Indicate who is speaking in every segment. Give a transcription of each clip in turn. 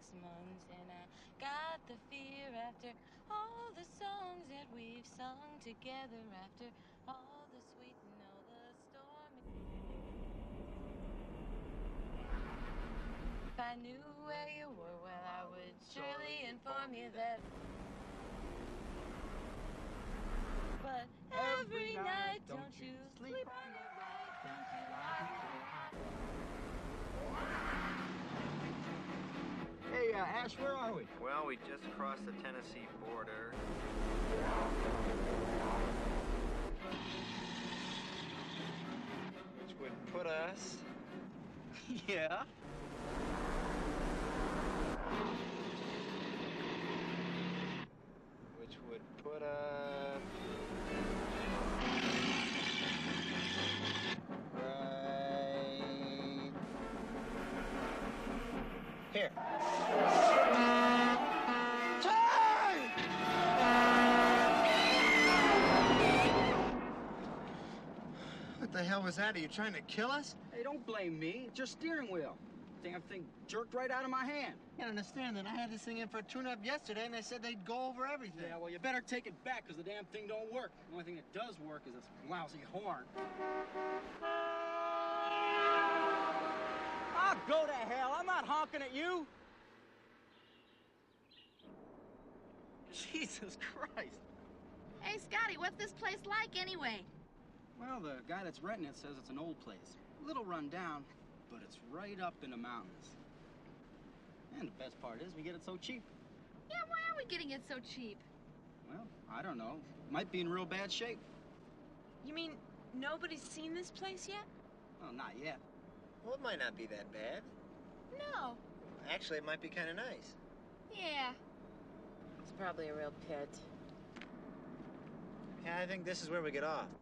Speaker 1: months, and I got the fear after all the songs that we've sung together, after all the sweet and all the storm. If I knew where you were, well, I would surely inform you that. But every night, don't you sleep on the right, don't you lie.
Speaker 2: Hey, Ash, where are we?
Speaker 3: Well, we just crossed the Tennessee border. Which would put us...
Speaker 2: Yeah?
Speaker 3: Which would put us... right... here.
Speaker 2: What the hell was that? Are you trying to kill us?
Speaker 4: Hey, don't blame me. It's your steering wheel. Damn thing jerked right out of my hand.
Speaker 2: You don't understand that I had this thing in for a tune-up yesterday, and they said they'd go over everything.
Speaker 4: Yeah, well, you better take it back, because the damn thing don't work. The only thing that does work is this lousy horn. I'll go to hell. I'm not honking at you. Jesus Christ.
Speaker 5: Hey, Scotty, what's this place like anyway?
Speaker 4: Well, the guy that's renting it says it's an old place. A little run down, but it's right up in the mountains. And the best part is we get it so cheap.
Speaker 5: Yeah, why are we getting it so cheap?
Speaker 4: Well, I don't know. Might be in real bad shape.
Speaker 1: You mean nobody's seen this place yet?
Speaker 4: Well, not yet.
Speaker 3: Well, it might not be that bad.
Speaker 5: No.
Speaker 3: Actually, it might be kind of nice.
Speaker 5: Yeah.
Speaker 1: It's probably a real pit.
Speaker 3: Yeah, I think this is where we get off.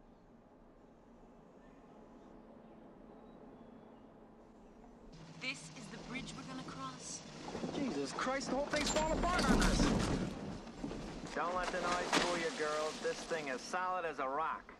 Speaker 1: This is the bridge we're gonna cross.
Speaker 4: Jesus Christ, the whole thing's falling apart on us.
Speaker 3: Don't let the noise fool you, girls. This thing is solid as a rock.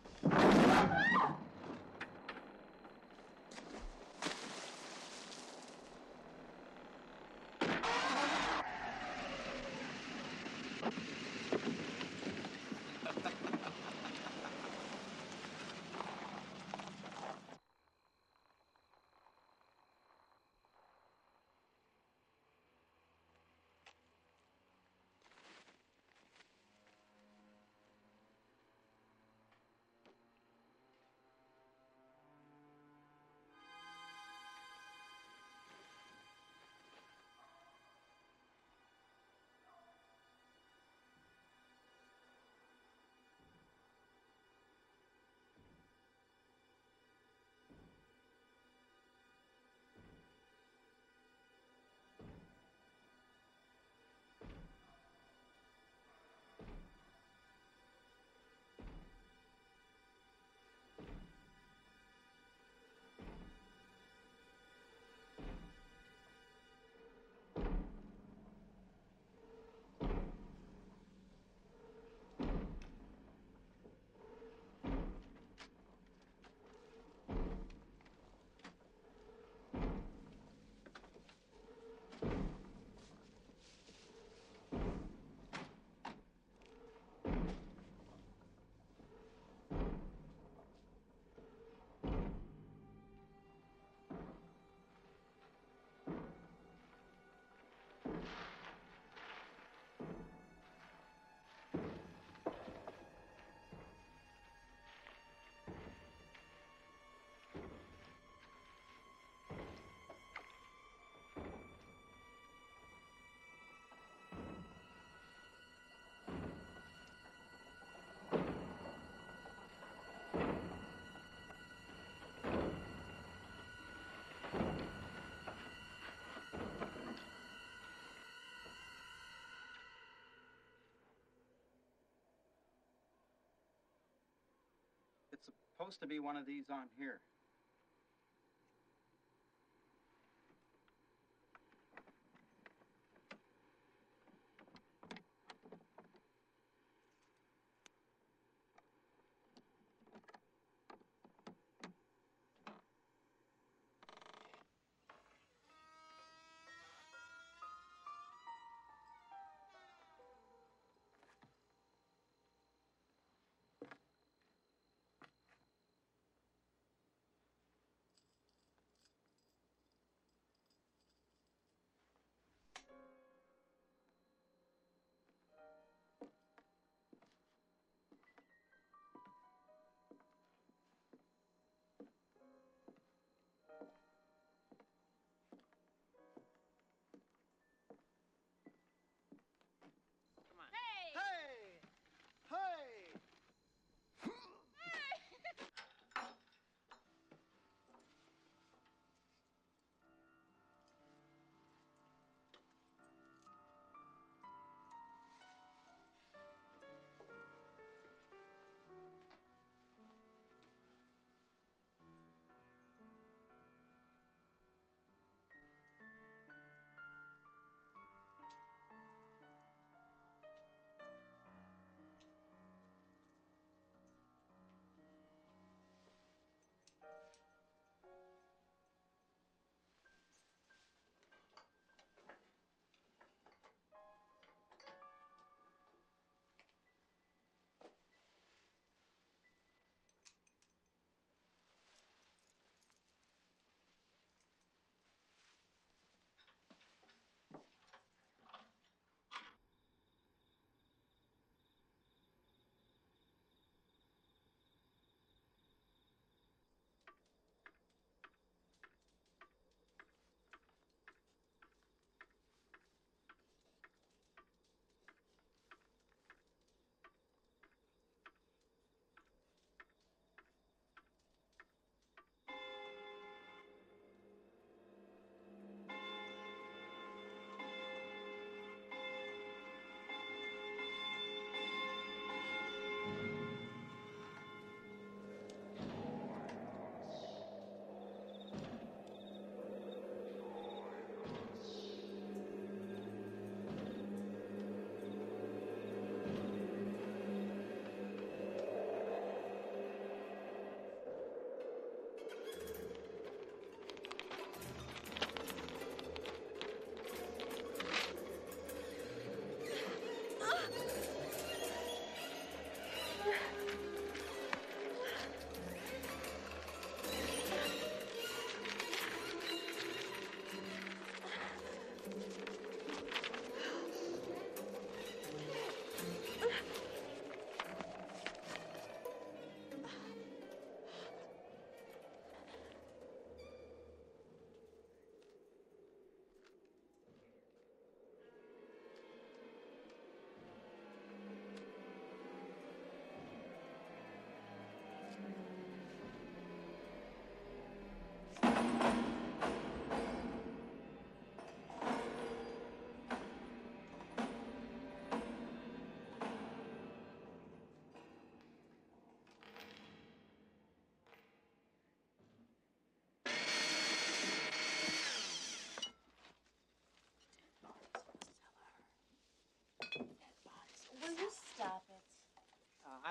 Speaker 4: It's supposed to be one of these on here.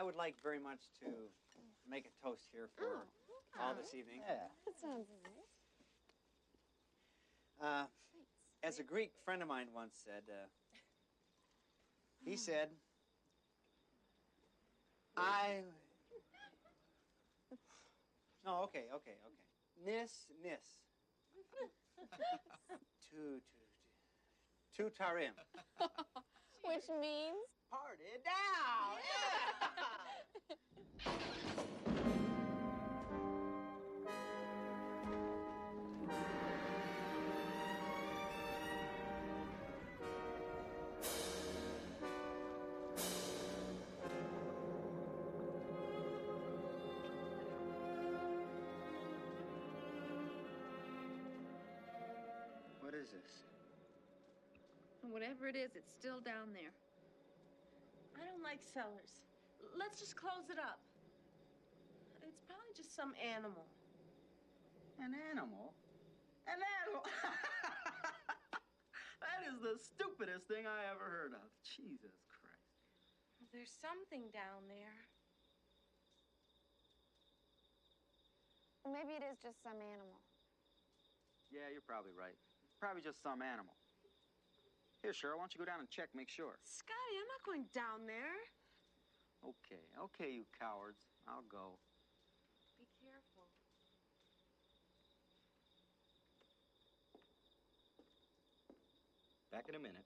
Speaker 6: would like very much to make a toast here for all this evening.
Speaker 4: Yeah.
Speaker 7: That sounds nice.
Speaker 6: As a Greek friend of mine once said, he said, No, okay. Nis. Tu tarim.
Speaker 7: Which means?
Speaker 2: Party down! Yeah!
Speaker 4: What is this?
Speaker 5: Whatever it is, it's still down there.
Speaker 8: I don't like cellars. Let's just close it up. It's probably just some animal.
Speaker 4: An animal? An animal? That is the stupidest thing I ever heard of. Jesus Christ.
Speaker 8: There's something down there.
Speaker 7: Well, maybe it is just some animal.
Speaker 4: Yeah, you're probably right. Probably just some animal. Here, Cheryl, why don't you go down and check, make sure.
Speaker 8: Scotty, I'm not going down there.
Speaker 4: Okay, you cowards. I'll go.
Speaker 8: Be careful.
Speaker 4: Back in a minute.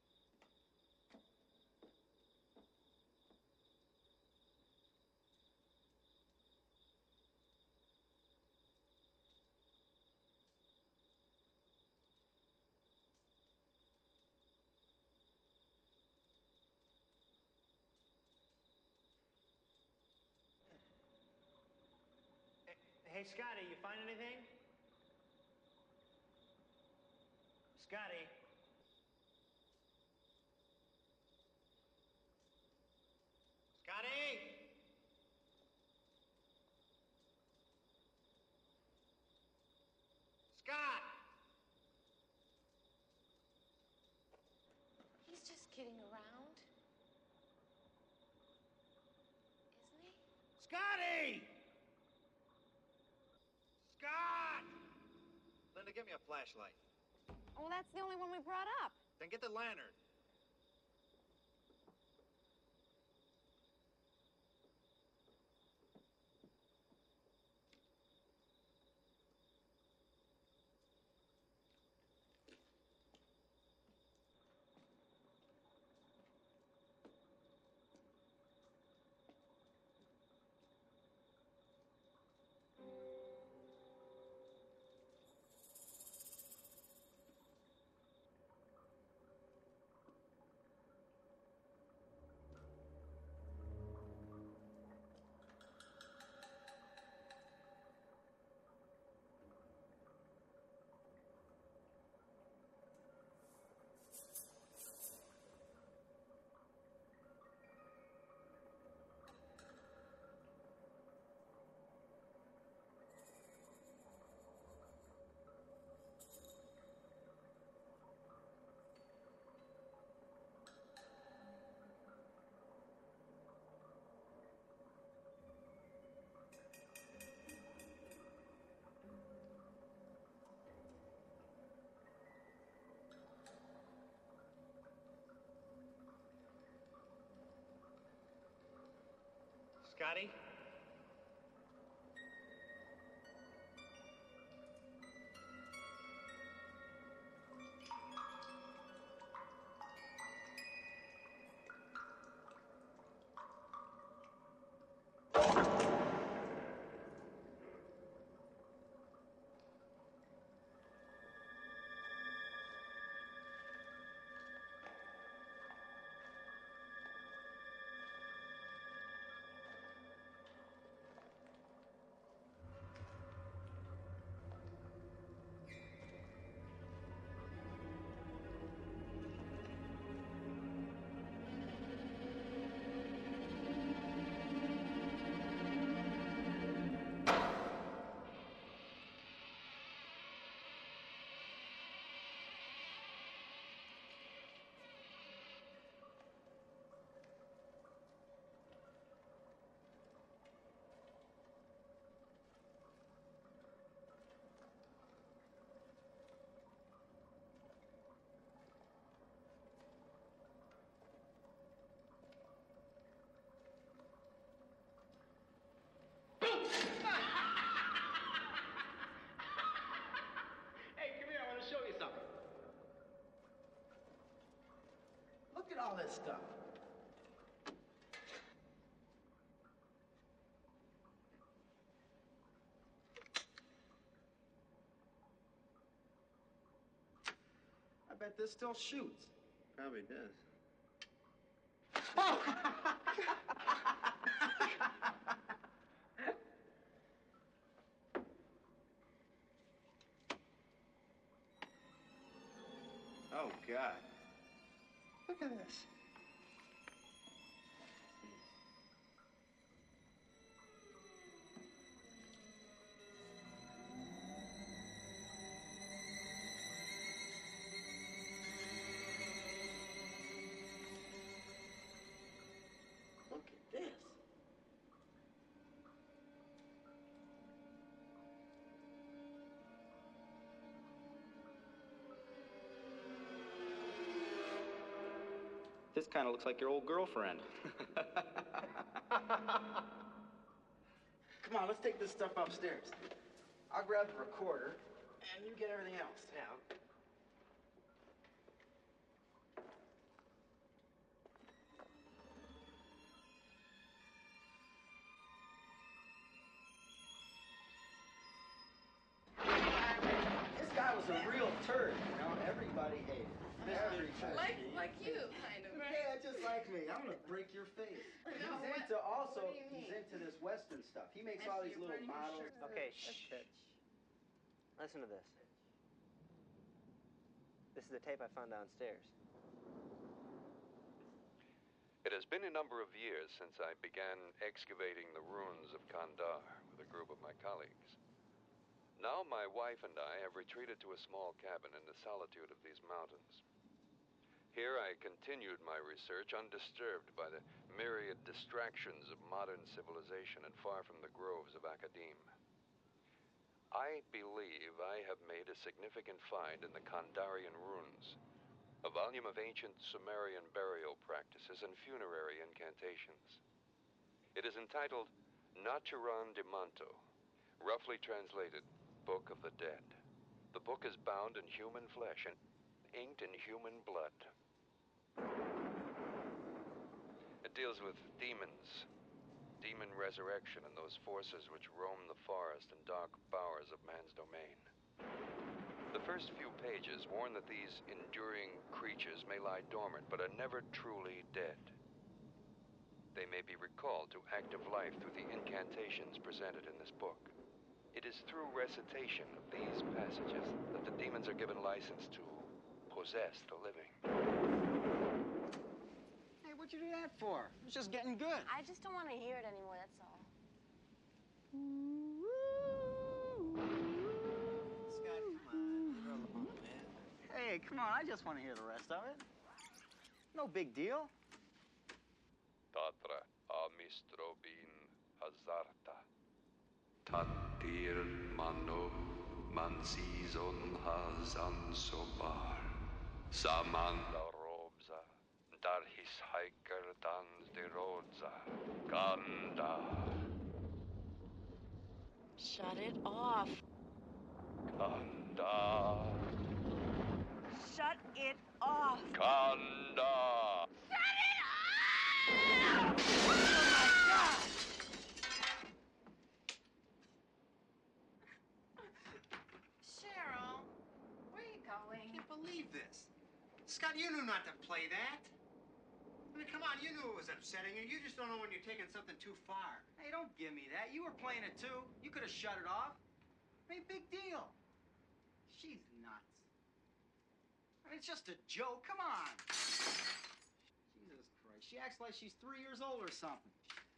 Speaker 6: Hey, Scotty, you find anything? Scotty? Scotty? Scott!
Speaker 8: He's just kidding around. Isn't he?
Speaker 6: Scotty! Scott!
Speaker 3: Linda, give me a flashlight.
Speaker 7: Well, that's the only one we brought up.
Speaker 3: Then get the lantern.
Speaker 6: Scotty?
Speaker 4: stuff. I bet this still shoots.
Speaker 2: Probably does. Oh, God. Look at this. Look at this.
Speaker 4: This kind of looks like your old girlfriend. Come on, let's take this stuff upstairs. I'll grab the recorder, and you get everything else.
Speaker 2: Yeah.
Speaker 4: This guy was a real turd, you know? Everybody hated him. Everybody.
Speaker 5: Like you, kind of.
Speaker 4: Yeah, just like me. I'm gonna break your face.
Speaker 5: No,
Speaker 4: He's
Speaker 5: what-
Speaker 4: into also,
Speaker 5: what do you mean?
Speaker 4: he's into this Western stuff. He makes all these
Speaker 5: You're
Speaker 4: little
Speaker 5: burning your
Speaker 4: models.
Speaker 5: shirt.
Speaker 6: Okay, shh. Listen to this. This is the tape I found downstairs.
Speaker 9: It has been a number of years since I began excavating the ruins of Kandahar with a group of my colleagues. Now my wife and I have retreated to a small cabin in the solitude of these mountains. Here I continued my research undisturbed by the myriad distractions of modern civilization and far from the groves of academe. I believe I have made a significant find in the Kandarian ruins, a volume of ancient Sumerian burial practices and funerary incantations. It is entitled Naturan de Manto, roughly translated, Book of the Dead. The book is bound in human flesh and inked in human blood. It deals with demons, demon resurrection, and those forces which roam the forest and dark bowers of man's domain. The first few pages warn that these enduring creatures may lie dormant, but are never truly dead. They may be recalled to active life through the incantations presented in this book. It is through recitation of these passages that the demons are given license to possess the living.
Speaker 4: Hey, what'd you do that for? It's just getting good.
Speaker 7: I just don't want to hear it anymore, that's all.
Speaker 2: Scott, come on. Leave her alone, man.
Speaker 4: Hey, come on, I just want to hear the rest of it. No big deal.
Speaker 9: Tatra amistrobin hazarta. Tatir mano mansizon hazan sobar. Saman la robza. Dar his hiker dans de rodza. Kanda.
Speaker 1: Shut it off.
Speaker 9: Kanda.
Speaker 1: Shut it off.
Speaker 9: Kanda.
Speaker 5: Cheryl, where are you
Speaker 2: I
Speaker 5: going?
Speaker 2: can't believe this. Scott, you knew not to play that. I mean, come on, you knew it was upsetting you. You just don't know when you're taking something too far.
Speaker 4: Hey, don't give me that. You were playing it too. You could have shut it off. I mean, big deal. She's nuts. I mean, it's just a joke. Come on. Jesus Christ. She acts like she's 3 years old or something.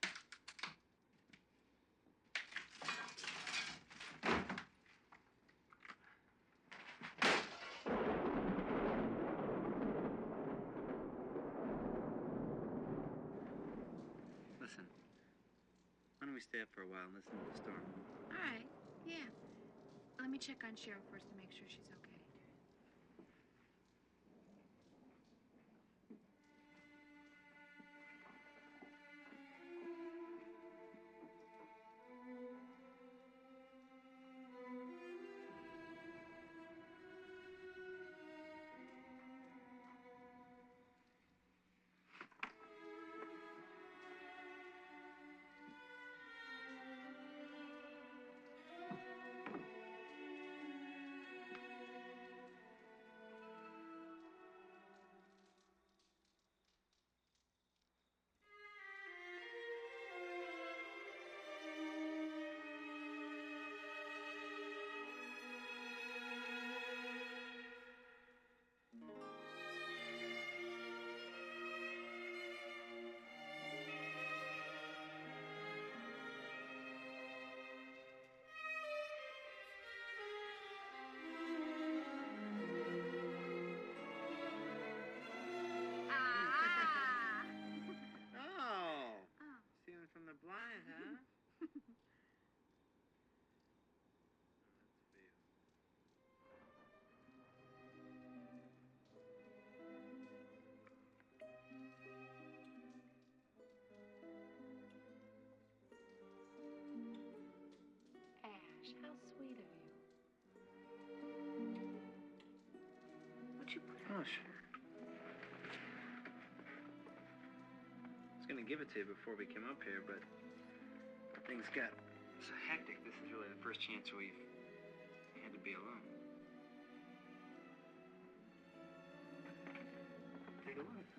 Speaker 2: Listen, why don't we stay up for a while and listen to the storm?
Speaker 5: All right, yeah. Let me check on Cheryl first to make sure she's okay.
Speaker 2: gonna give it to you before we came up here, but things got so hectic. This is really the first chance we've had to be alone. Take a look.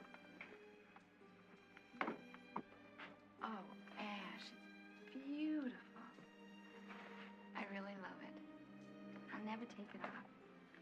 Speaker 5: Oh, Ash, it's beautiful. I really love it. I'll never take it off.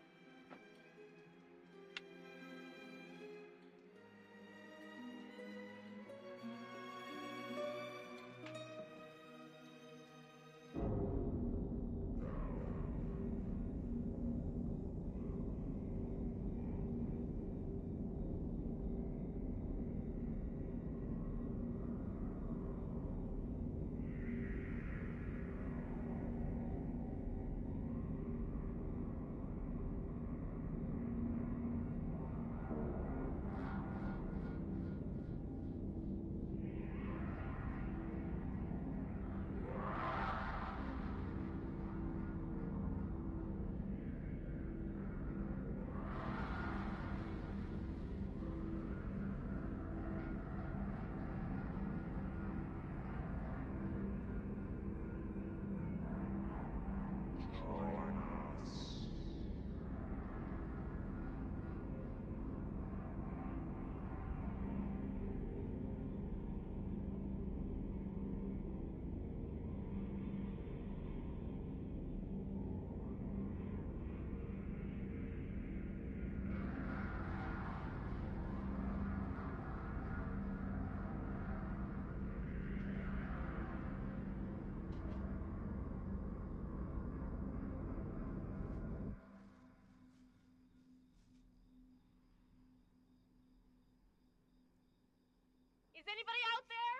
Speaker 8: Is anybody out there?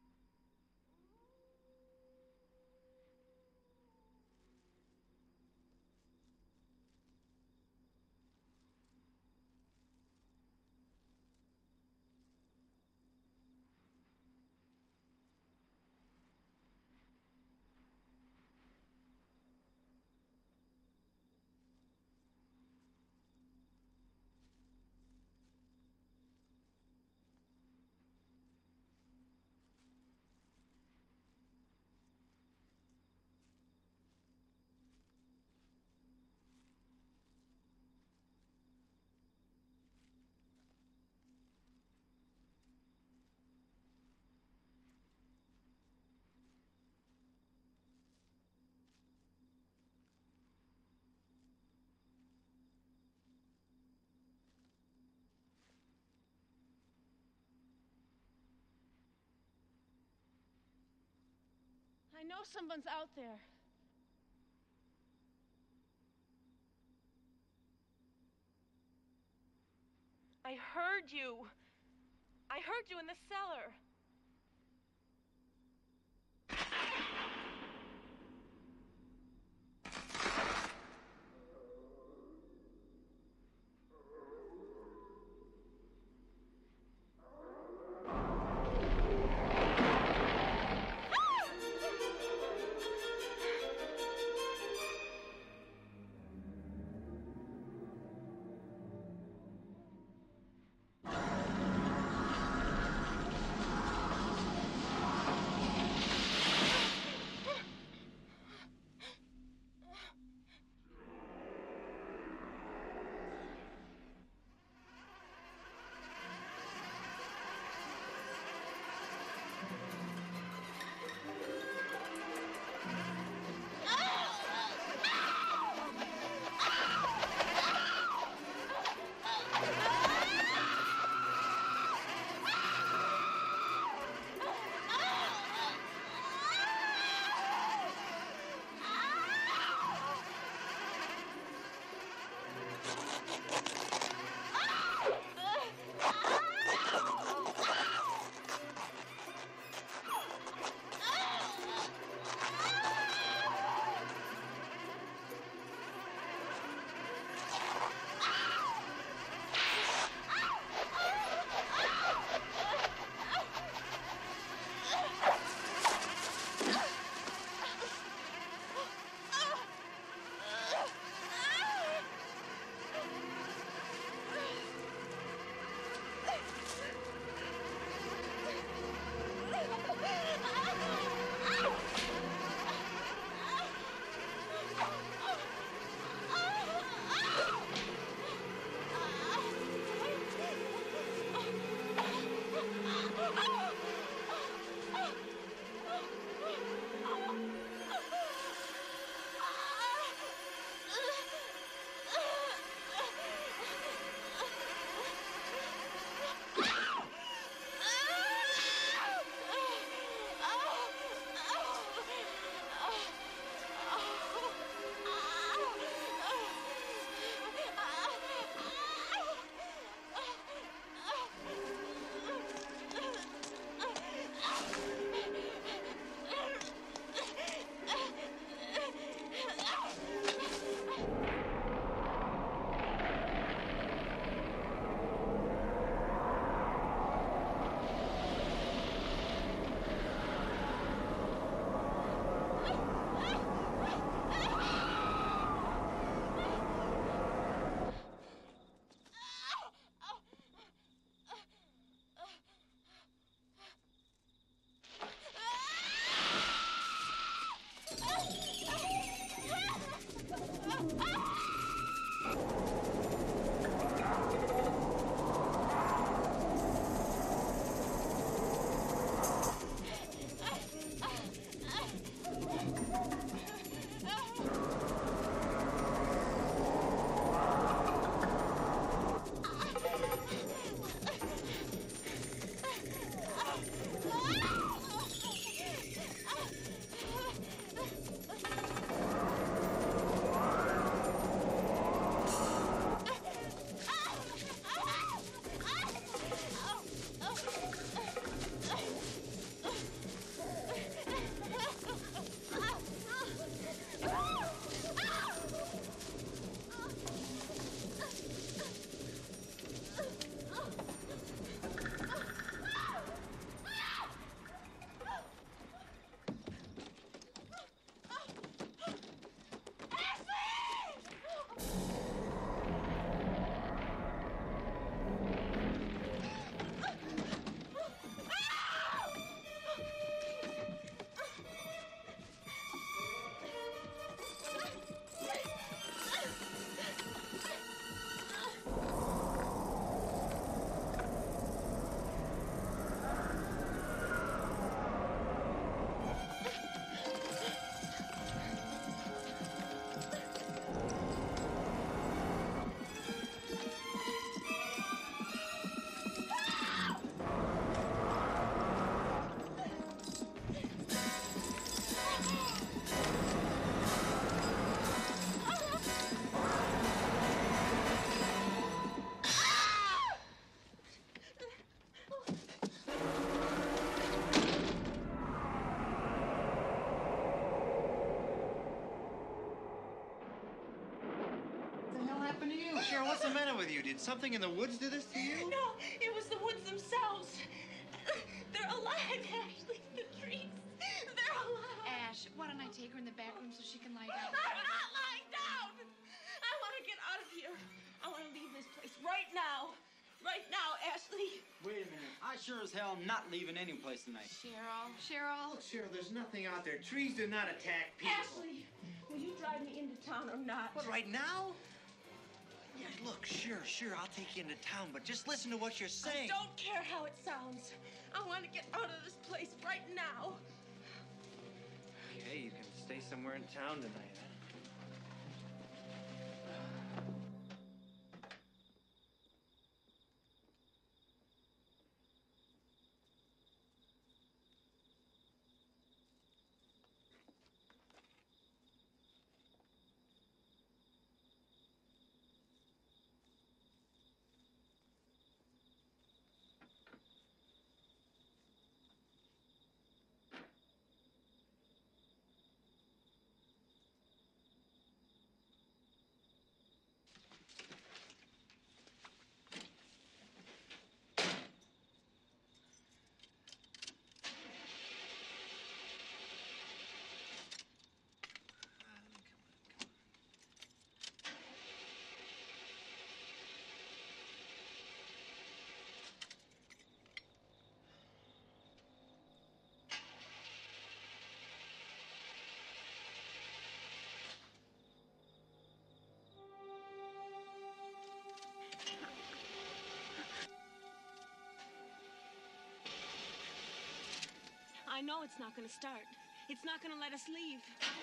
Speaker 8: I know someone's out there. I heard you. I heard you in the cellar.
Speaker 2: happened to you? Cheryl, what's the matter with you? Did something in the woods do this to you?
Speaker 8: No, it was the woods themselves. They're alive, Ashley. The trees. They're alive.
Speaker 5: Ash, why don't I take her in the back room so she can lie down?
Speaker 8: I'm not lying down. I want to get out of here. I want to leave this place right now. Right now, Ashley.
Speaker 4: Wait a minute. I sure as hell am not leaving any place tonight.
Speaker 5: Cheryl.
Speaker 2: Look, Cheryl, there's nothing out there. Trees do not attack people.
Speaker 8: Ashley, will you drive me into town or not?
Speaker 2: What, right now? Yeah, look, sure, I'll take you into town, but just listen to what you're saying.
Speaker 8: I don't care how it sounds. I want to get out of this place right now.
Speaker 2: Okay, you can stay somewhere in town tonight, huh?
Speaker 8: I know it's not going to start. It's not going to let us leave.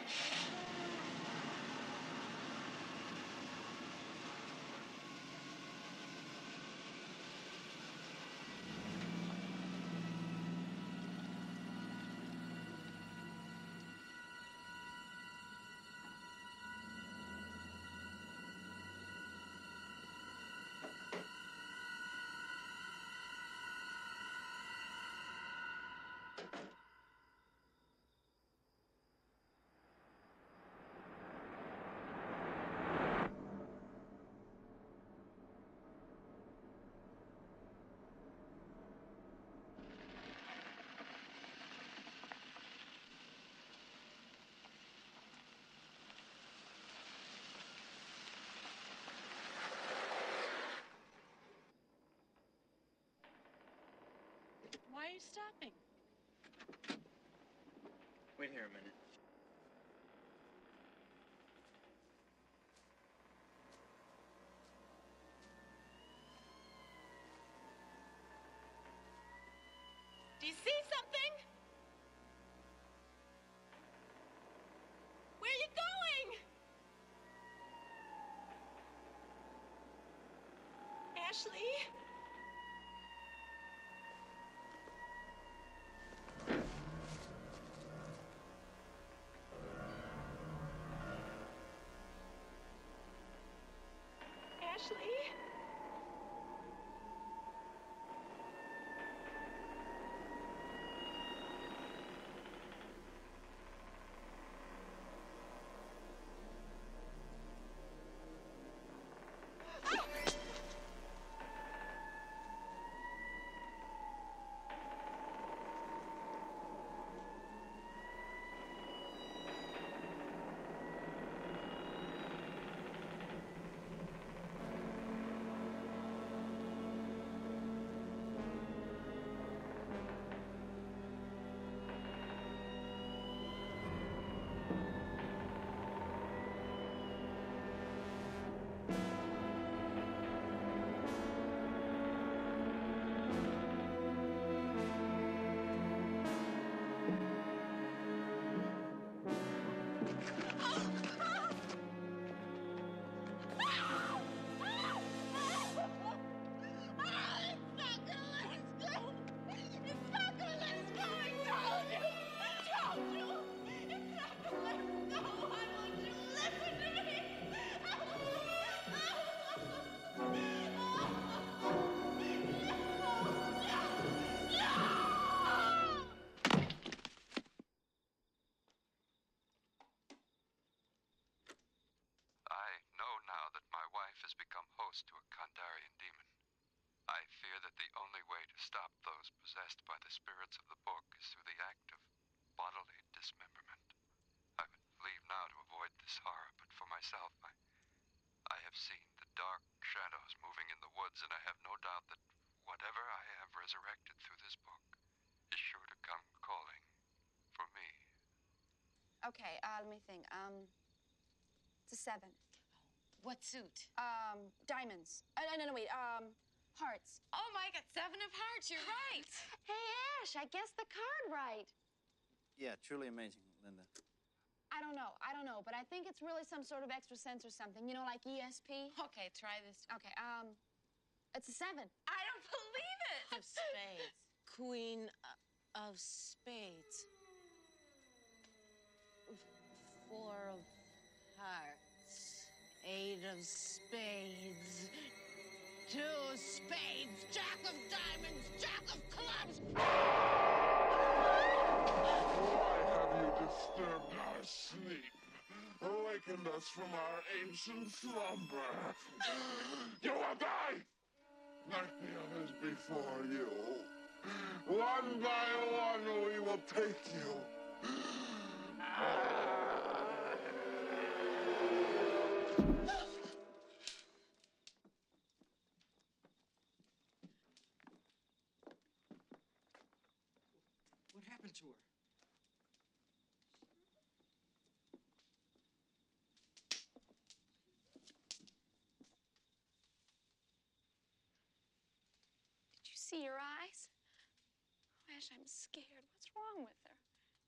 Speaker 8: Why are you stopping?
Speaker 2: Wait here a minute.
Speaker 8: Do you see something? Where are you going? Ashley? Ashley?
Speaker 9: stop those possessed by the spirits of the book is through the act of bodily dismemberment. I would leave now to avoid this horror, but for myself, I have seen the dark shadows moving in the woods, and I have no doubt that whatever I have resurrected through this book is sure to come calling for me.
Speaker 7: Okay, let me think. It's a 7.
Speaker 1: What suit?
Speaker 7: Diamonds. No, wait. Hearts.
Speaker 1: Oh my God, 7 of hearts, you're right.
Speaker 7: Hey, Ash, I guessed the card right.
Speaker 6: Yeah, truly amazing, Linda.
Speaker 7: I don't know, but I think it's really some sort of extra sense or something. You know, like ESP.
Speaker 1: Okay, try this.
Speaker 7: Okay, it's a 7.
Speaker 1: I don't believe it. Of spades. Queen of spades. 4 of hearts. 8 of spades. 2 of spades. Jack of diamonds. Jack of clubs.
Speaker 10: Why have you disturbed our sleep? Awakened us from our ancient slumber. You will die! Like the others before you. One by one we will take you.
Speaker 4: What happened to her?
Speaker 7: Did you see her eyes? Ash, I'm scared. What's wrong with her?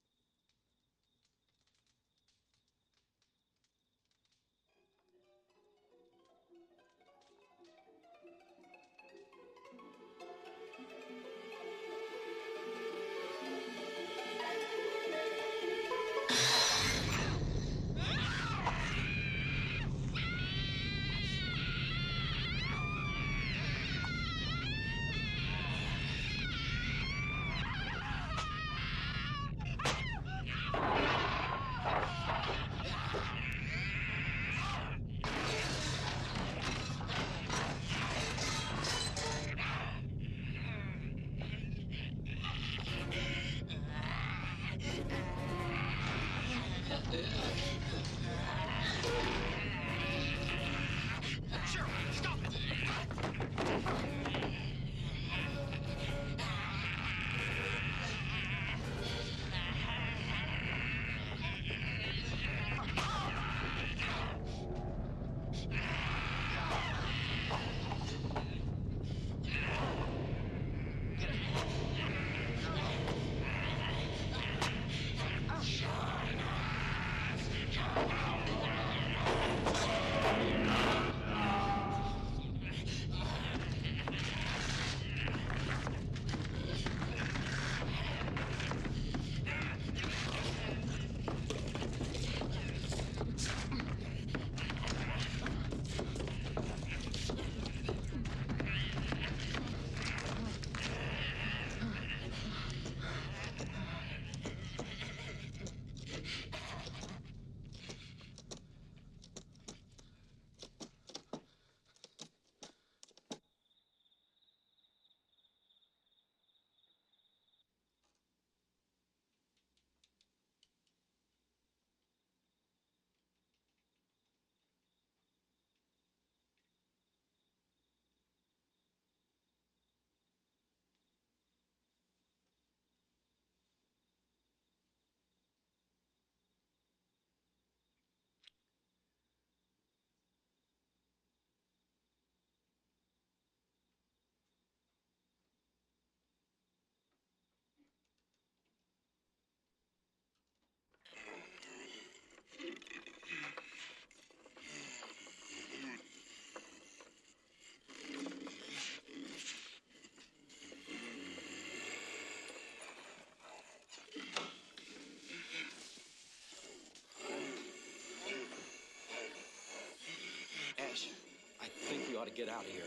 Speaker 11: Ash, I think we ought to get out of here.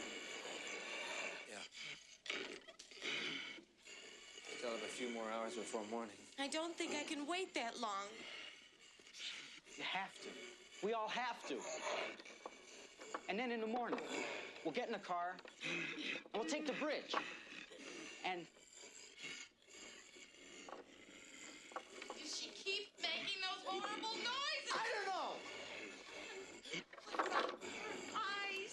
Speaker 6: Yeah. Still have a few more hours before morning.
Speaker 1: I don't think I can wait that long.
Speaker 4: You have to. We all have to. And then in the morning, we'll get in the car and we'll take the bridge.
Speaker 8: And
Speaker 1: Does she keep making those horrible noises?
Speaker 2: I don't know.
Speaker 1: What about her eyes?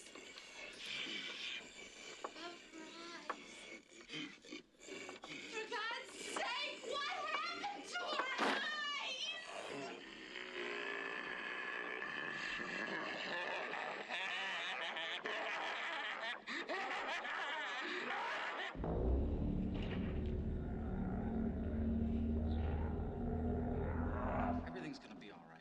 Speaker 1: About her eyes. For God's sake, what happened to her eyes?
Speaker 11: Everything's gonna be all right.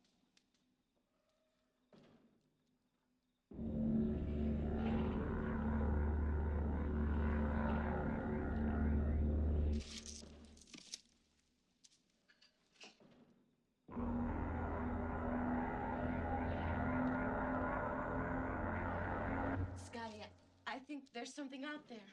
Speaker 1: Scotty, I think there's something out there.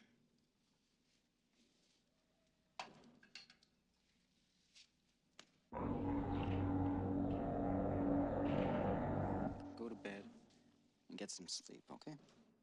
Speaker 11: Go to bed and get some sleep, okay?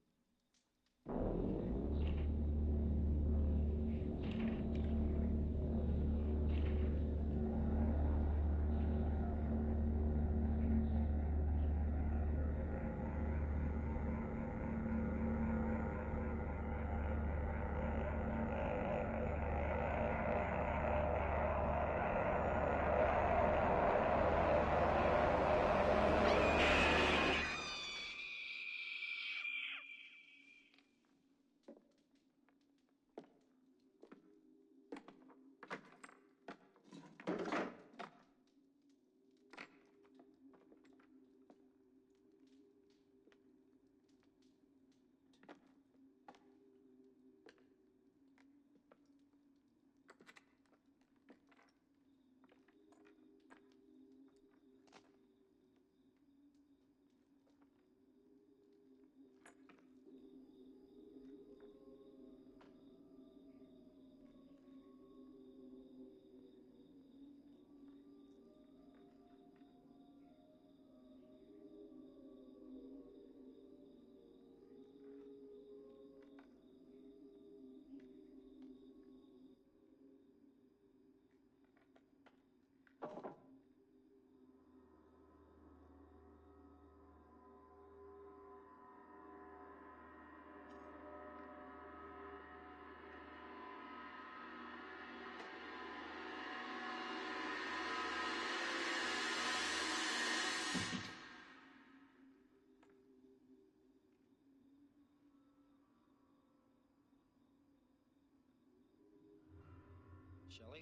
Speaker 11: Shelley?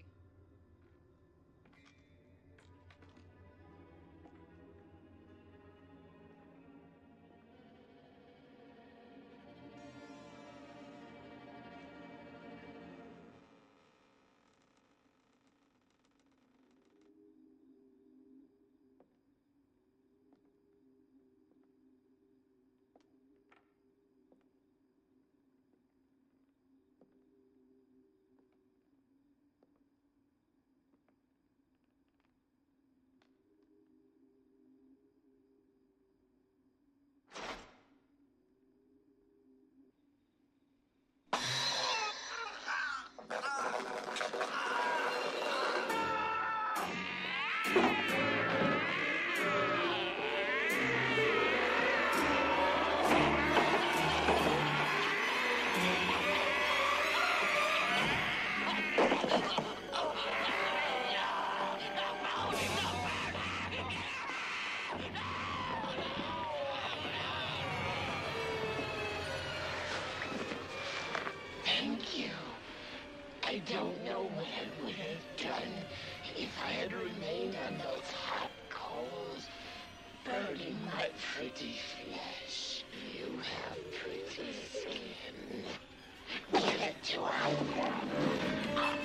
Speaker 10: Thank you. I don't know what I would have done if I had remained on those hot coals, burning my pretty flesh. You have pretty skin. Give it to her.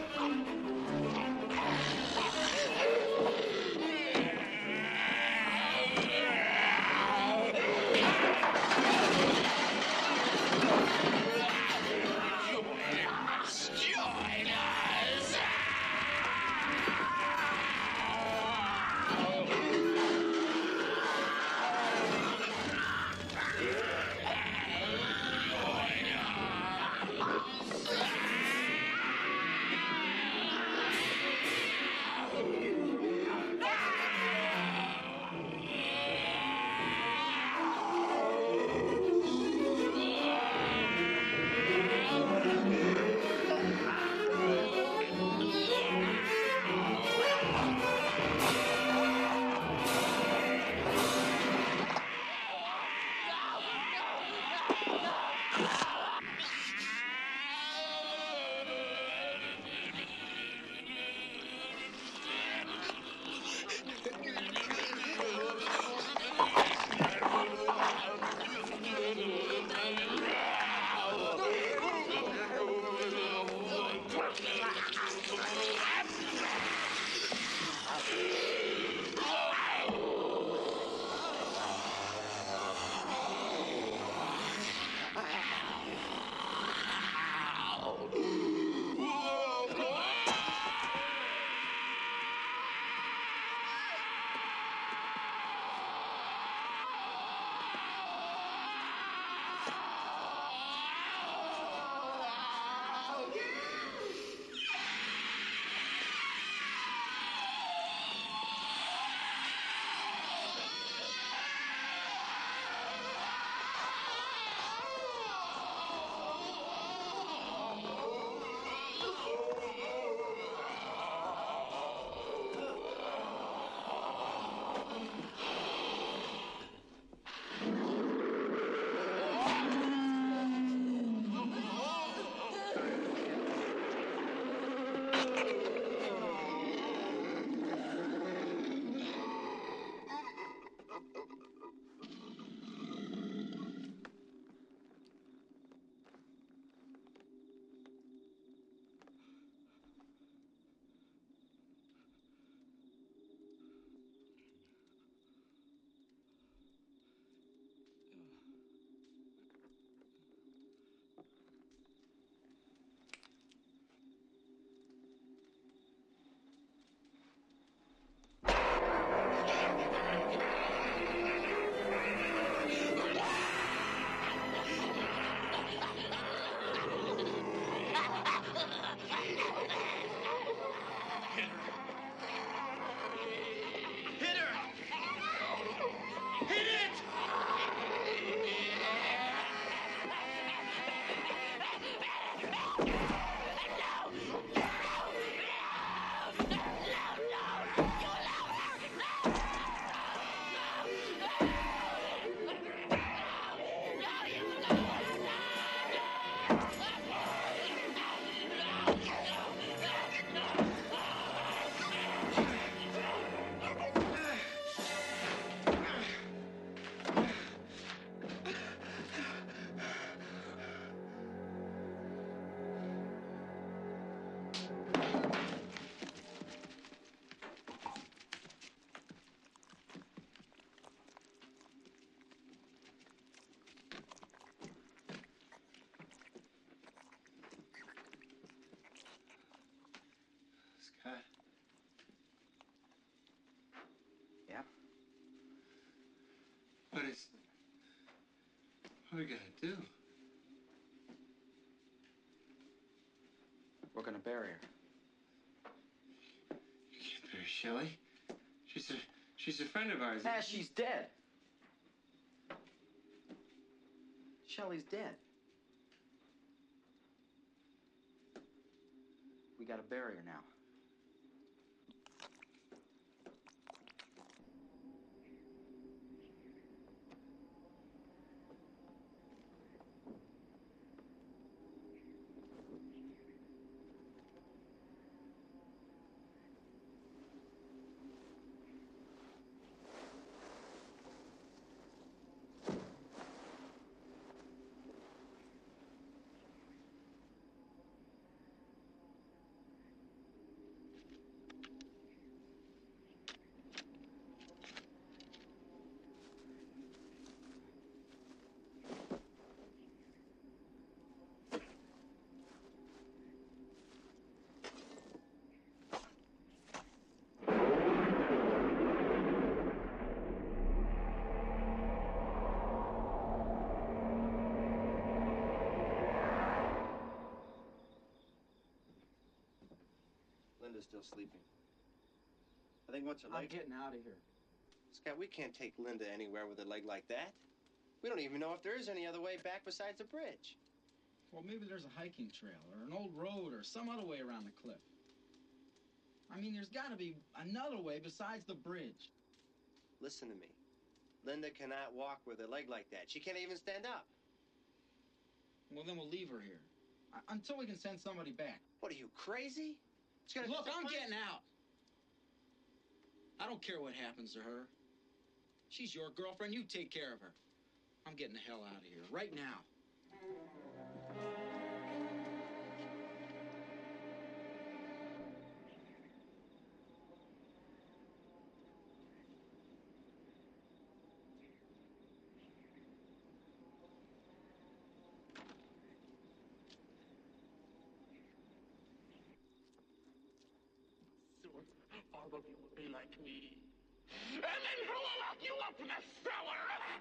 Speaker 10: Join us!
Speaker 2: Guys, what are we gonna do?
Speaker 11: We're gonna bury her.
Speaker 2: You can't bury Shelley. She's a friend of ours.
Speaker 11: Ah, she's dead. Shelley's dead. We gotta bury her now.
Speaker 12: Linda's still sleeping. I think once her
Speaker 11: I'm
Speaker 12: leg...
Speaker 11: getting out of here.
Speaker 12: Scott, we can't take Linda anywhere with a leg like that. We don't even know if there is any other way back besides the bridge.
Speaker 11: Well, maybe there's a hiking trail or an old road or some other way around the cliff. I mean, there's got to be another way besides the bridge.
Speaker 12: Listen to me. Linda cannot walk with a leg like that. She can't even stand up.
Speaker 11: Well, then we'll leave her here. Until we can send somebody back.
Speaker 12: What, are you crazy?
Speaker 11: Look, I'm getting out. I don't care what happens to her. She's your girlfriend. You take care of her. I'm getting the hell out of here right now.
Speaker 10: Soon, all of you will be like me. And then who will lock you up in a cellar?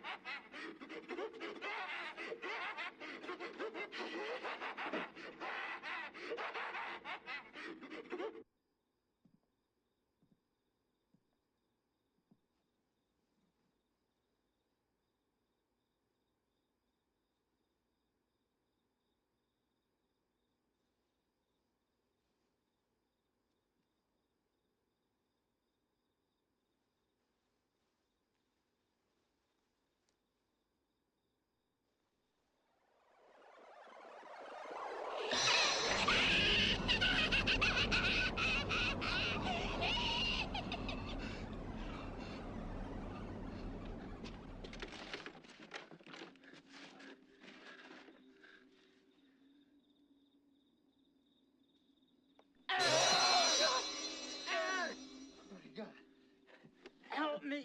Speaker 11: Help me.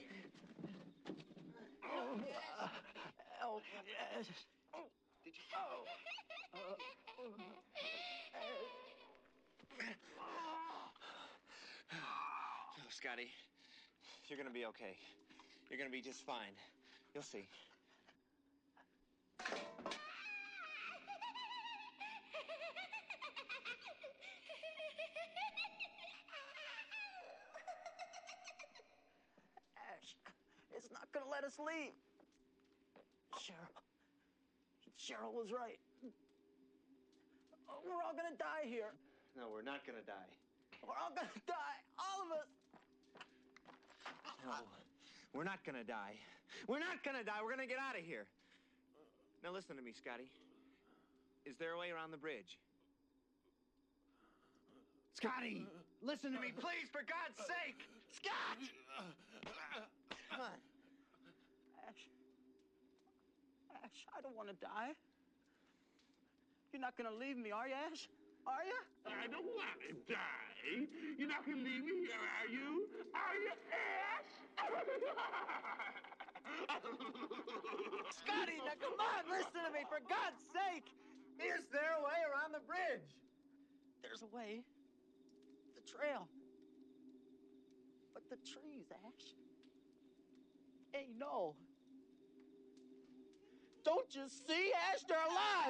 Speaker 11: Help me.
Speaker 12: Did you...
Speaker 6: Oh, Scotty, you're gonna be okay. You're gonna be just fine. You'll see.
Speaker 11: Ash, it's not gonna let us leave. Cheryl was right. We're all gonna die here.
Speaker 6: No, we're not gonna die.
Speaker 11: We're all gonna die. All of us.
Speaker 6: No, we're not gonna die. We're not gonna die. We're gonna get out of here. Now listen to me, Scotty. Is there a way around the bridge? Scotty, listen to me, please, for God's sake! Scott! Come on.
Speaker 11: Ash, I don't want to die. You're not gonna leave me, are you, Ash? Are you?
Speaker 10: I don't want to die. You're not going to leave me here, are you? Are you, Ash?
Speaker 6: Scotty, now come on, listen to me, for God's sake! Is there a way around the bridge?
Speaker 11: There's a way. The trail. But the trees, Ash. Hey, no.
Speaker 12: Don't you see, Ash? They're alive!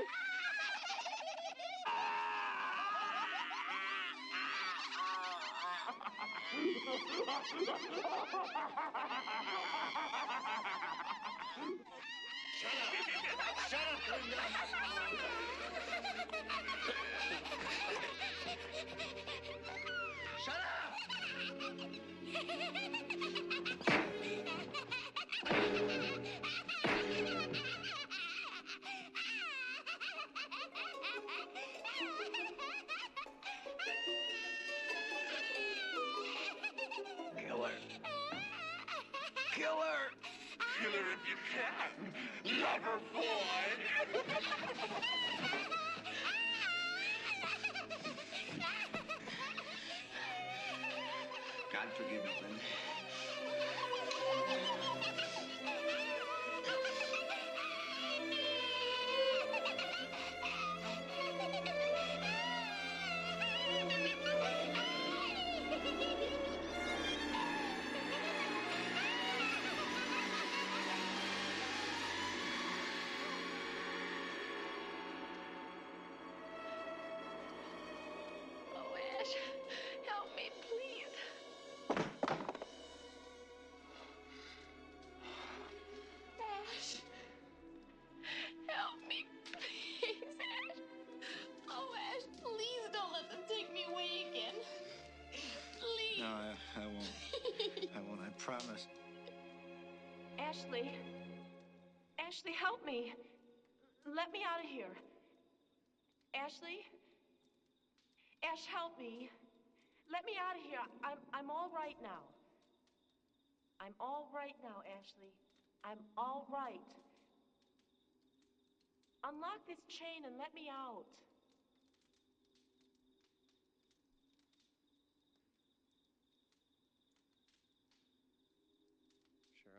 Speaker 10: Shut up, Linda!
Speaker 4: Shut up!
Speaker 10: Kill her. Kill her. Kill her if you can. Lover boy.
Speaker 4: God forgive me, Linda.
Speaker 7: Oh, Ash, help me, please. Ash, help me, please, Ash. Oh, Ash, please don't let them take me away again. Please.
Speaker 13: No, I won't. I won't, I promise.
Speaker 8: Ashley. Ashley, help me. Let me out of here. Ashley? Ash, help me. Let me out of here. I'm all right now. I'm all right now, Ashley. I'm all right. Unlock this chain and let me out.
Speaker 6: Cheryl?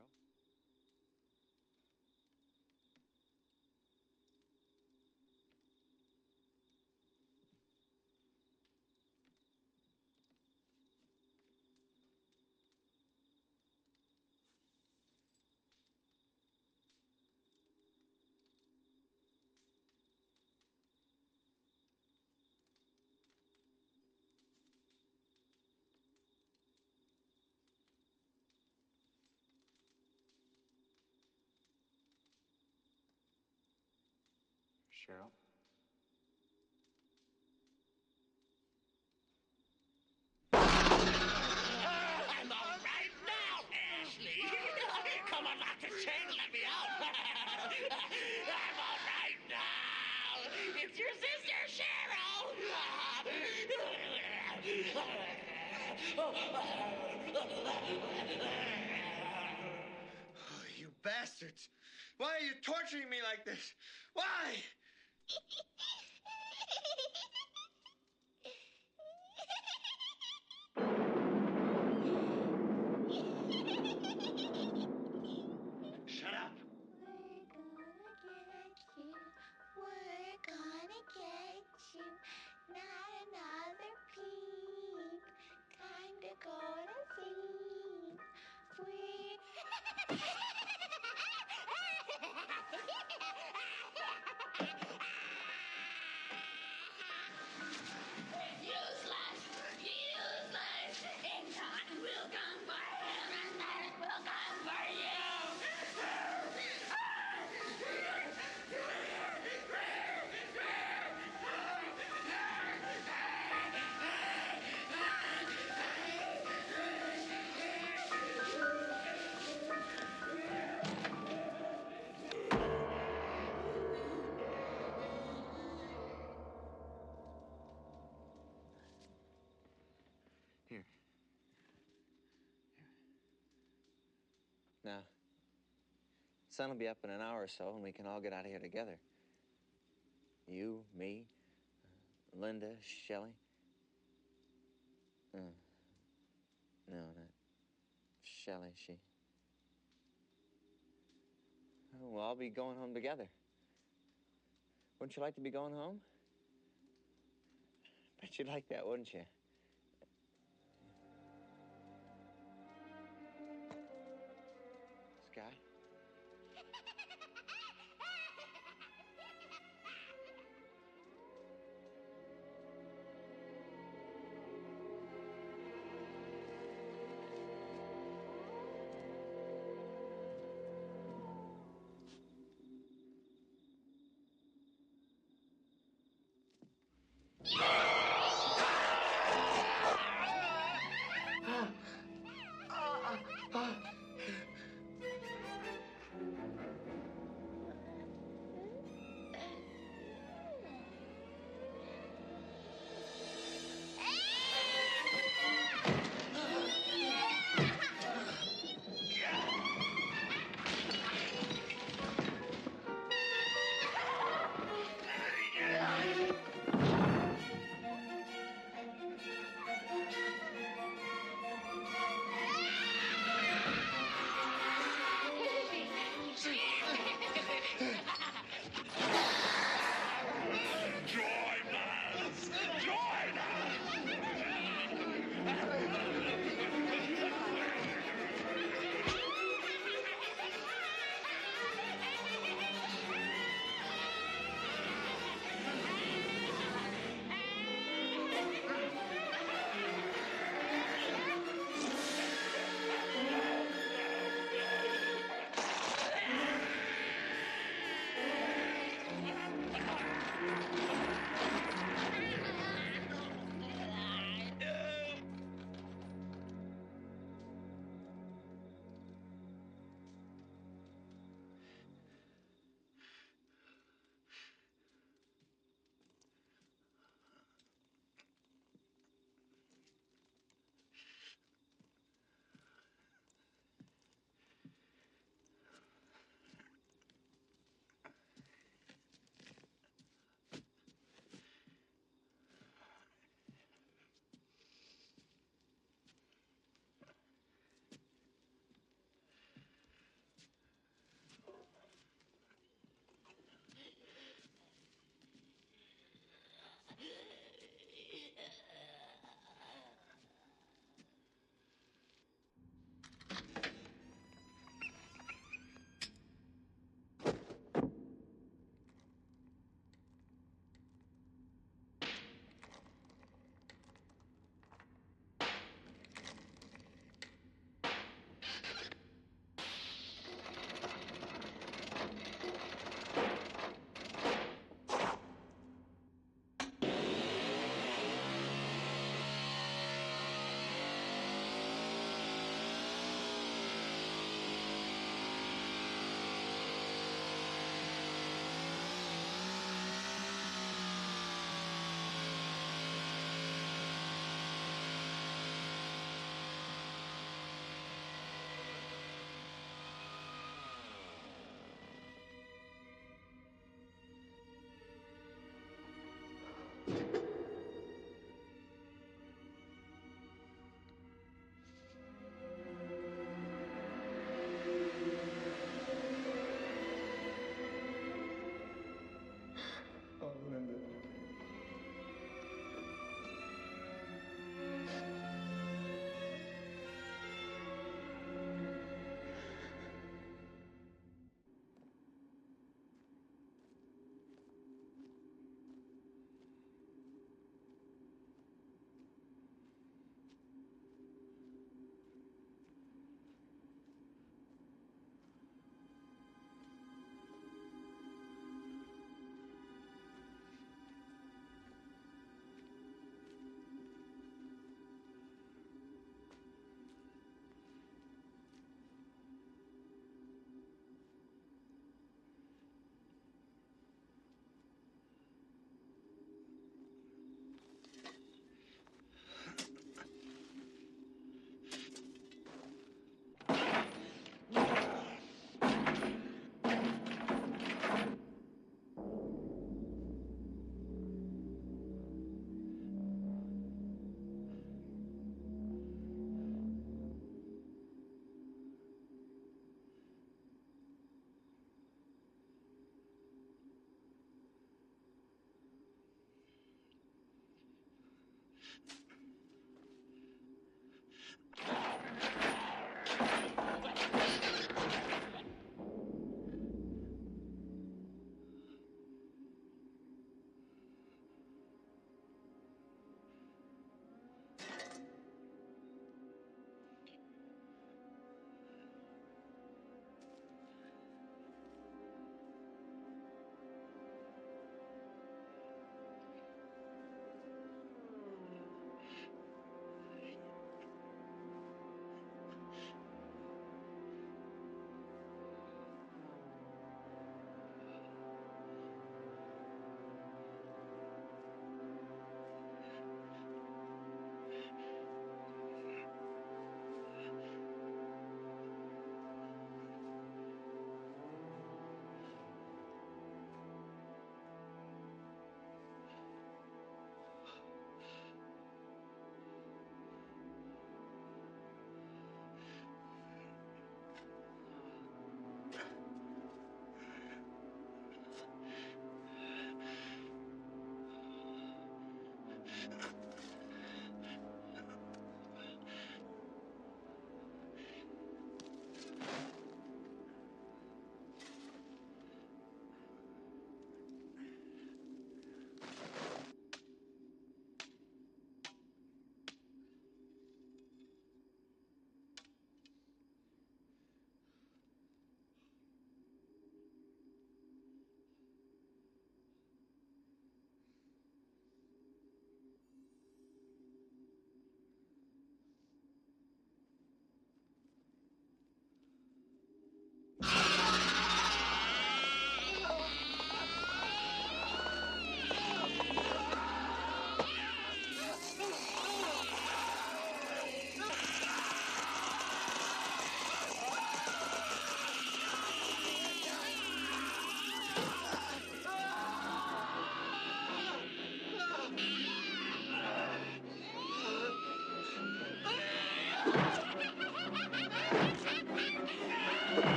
Speaker 6: Cheryl?
Speaker 10: I'm all right now, Ashley. Come on, lock the chain and let me out. I'm all right now. It's your sister, Cheryl.
Speaker 2: Oh, you bastards! Why are you torturing me like this? Why? Shut up!
Speaker 5: We're gonna get you. Not another peep. Time to go to sleep.
Speaker 10: Useless! Useless! In time will come for him, and then it will come for you!
Speaker 6: Here. Now, sun will be up in an hour or so, and we can all get out of here together. You, me, Linda, Shelley. No, not Shelley. She. Oh, we'll all be going home together. Wouldn't you like to be going home? Bet you'd like that, wouldn't you? Sky?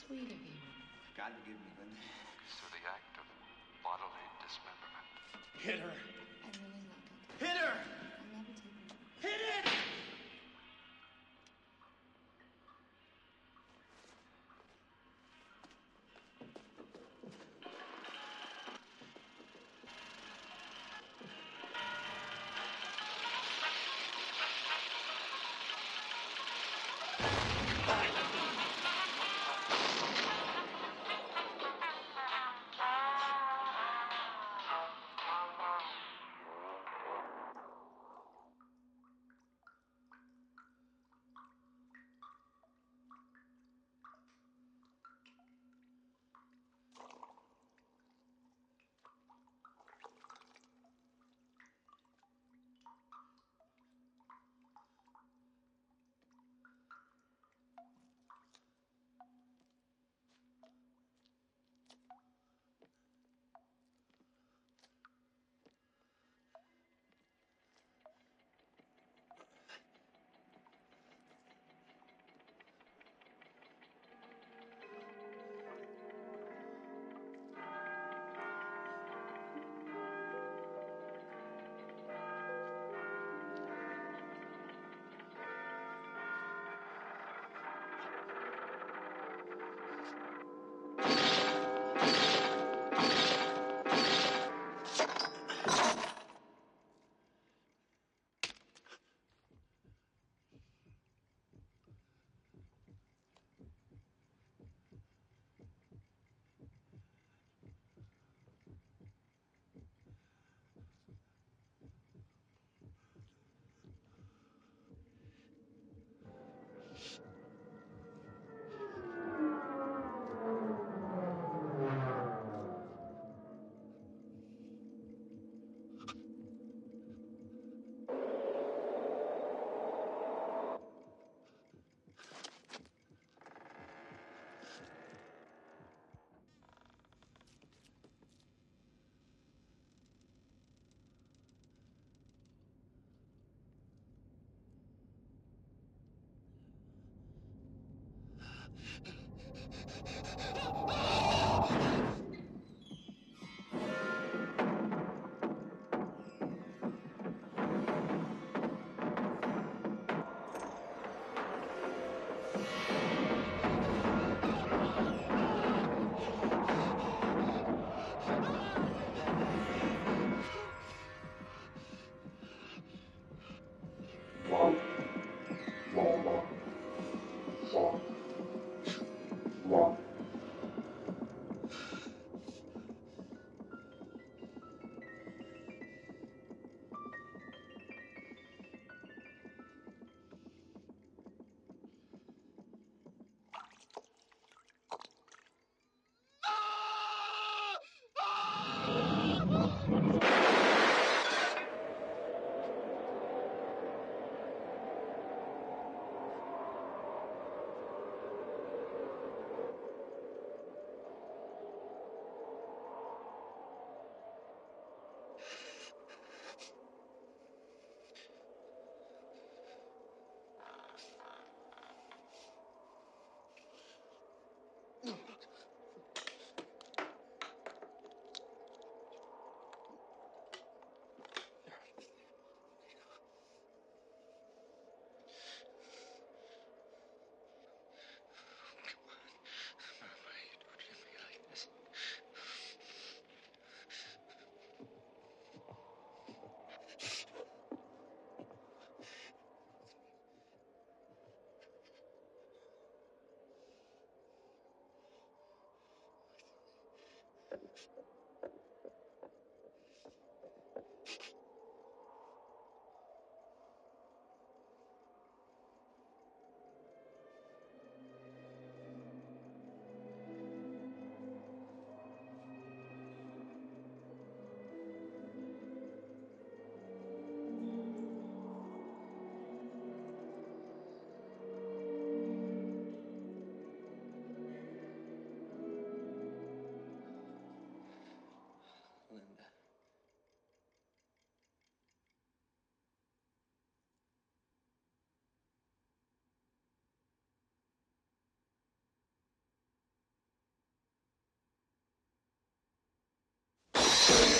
Speaker 7: sweet of you.
Speaker 11: God forgive me, Linda.
Speaker 9: Through the act of bodily dismemberment.
Speaker 11: Hit her.
Speaker 5: I really love it.
Speaker 11: Hit her!
Speaker 5: I'll never take it back.
Speaker 11: Hit it!
Speaker 10: Ashley.